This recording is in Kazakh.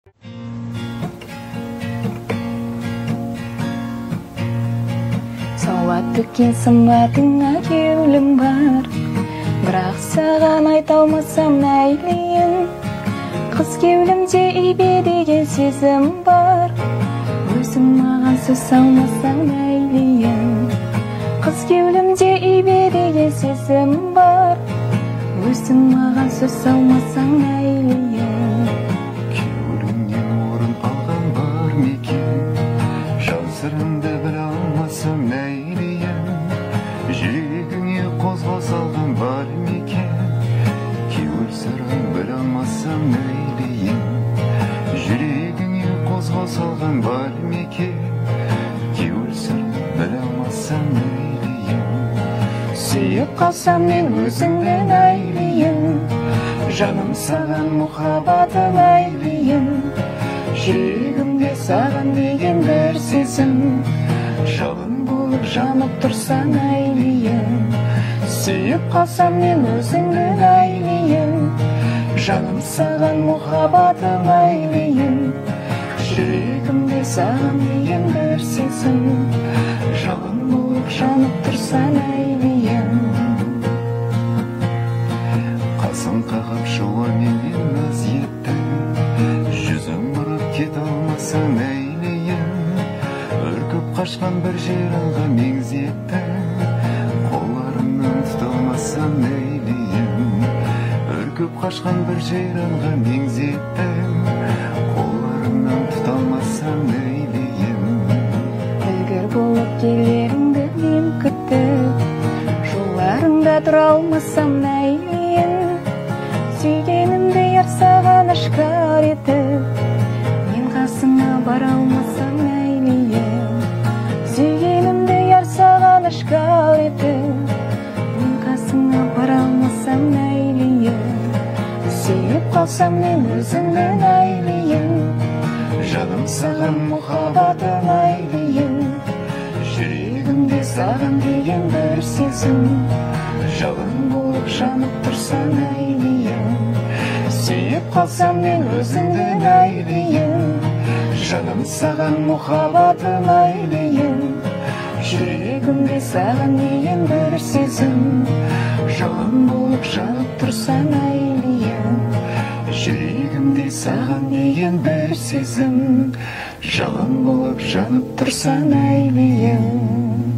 Сауат төккен сымбатыңа кеулім бар, бірақ саған айта алмасам мәйлиін. Қыз кеулімде ибе деген сезім бар, өзің маған сөз алмасаң мәйлиін. Қыз кеулімде ибе деген сезім бар, өзің маған сөз алмасаң мәйлиін. Кеулімнен орын алған бар мекен, жан сырыңды біле алмасам мәйлиін. Жүрегіңе қозғау салған бар мекен, кеуіл сырын біле алмасам мәйлиін. Жүрегіңе қозғау салған бар мекен, кеуіл сырын біле алмасам мәйлиін. Сүйіп қалсам мен өзіңді мәйлиін, жаным саған мұхаббатым мәйлиін. Жүрегімде саған деген бір сезім, жалын болып жанып тұрса мәйлиін. Сүйіп қалсам мен өзіңді мәйлиін, жаным саған мұхаббатым мәйлиін. Жүрегімде саған деген бір сезім, жалын болып жанып тұрса мәйлиін. Қасым қағып шуаменен наз етті, жүзің бұрып кете алмаса мәйлиін. Үркіп қашқан бір жеріңға меңзетті, қолдарымнан тұта алмасам мәйлиін. Үркіп қашқан бір жеріңға меңзетті, қолдарымнан тұта алмасам мәйлиін. Ілгір болып келеріңді мен күтіп, жолдарыңда тұра алмасам мәйлиін. Сүйгенімді яр саған ашкар етіп, мен қасыңа бара алмасам мәйлиін. Сүйгенімді яр саған ашкар етіп, мен қасыңа бара алмасам мәйлиін. Сүйіп қалсам мен өзіңді мәйлиін, Жаным саған мұхаббатым мәйлиін. Жүрегімде саған деген бір сезім, жалын болып жанып тұрса мәйлиін. Сүйіп қалсам мен өзіңді мәйлиін, жаным саған мұхаббатым мәйлиін. Жүрегімде саған деген бір сезім, жалын болып жанып тұрса мәйлиін. Жүрегімде саған деген бір сезім, жалын болып жанып тұрса мәйлиін.